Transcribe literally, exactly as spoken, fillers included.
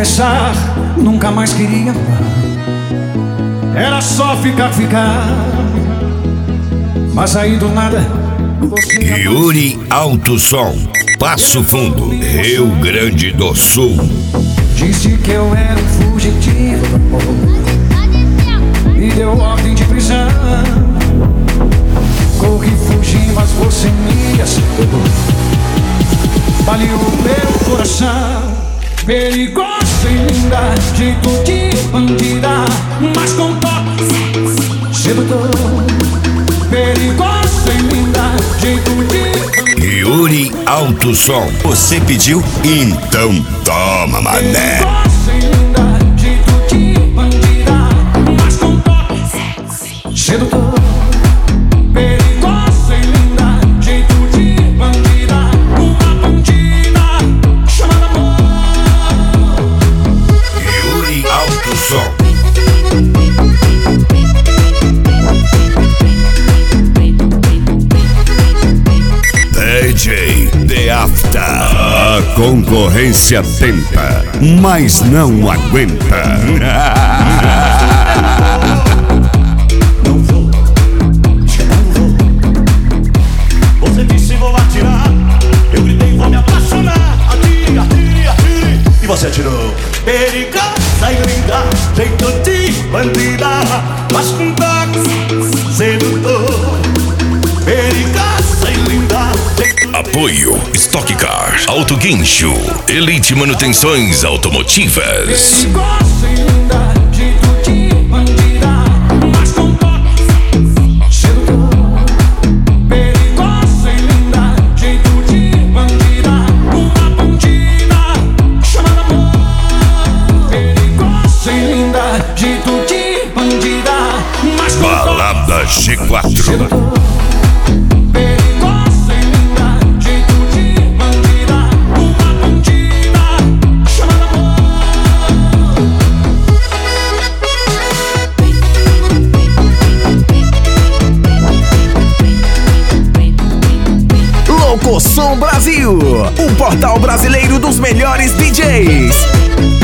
confessar, nunca mais queria amar. Era só ficar, ficar. Mas aí do nada você... Yuri Alto Som, Passo Fundo, Rio Grande do Sul. Disse que eu era um fugitivo do amor e deu ordem de prisão. Corri, fugi, mas você me acertou. Baleou meu coração. Perigosa e linda, jeito de bandida, mas com toque sedutor. Perigosa e linda, jeito de bandida. Yuri Alto Som. Você pediu? Então toma, mané. Perigosa e linda, jeito de bandida, mas com toque sedutor. Perigosa e linda, jeito de bandida, uma bandida chamada amor. Yuri Alto Som. D J The After. A concorrência tenta, mas não aguenta. Não vou, não vou. Você disse vou atirar. Eu gritei vou me apaixonar. Atire, atire, atire. E você atirou. Perigosa e linda, jeito de bandida, mas com toque sedutor. Perigosa e linda, jeito de... Apoio Stock Car, Auto Guincho, Elite Manutenções Automotivas. Perigosa e linda, jeito de bandida, mas com toque sedutor. Perigosa e linda, jeito de bandida, uma bandida chamada amor. Perigosa e linda, jeito de bandida, mas com toque Balada G quatro. sedutor. Perigosa e linda, jeito de bandida, uma bandida chamada amor. Louco Som Brasil, o portal brasileiro dos melhores D Js.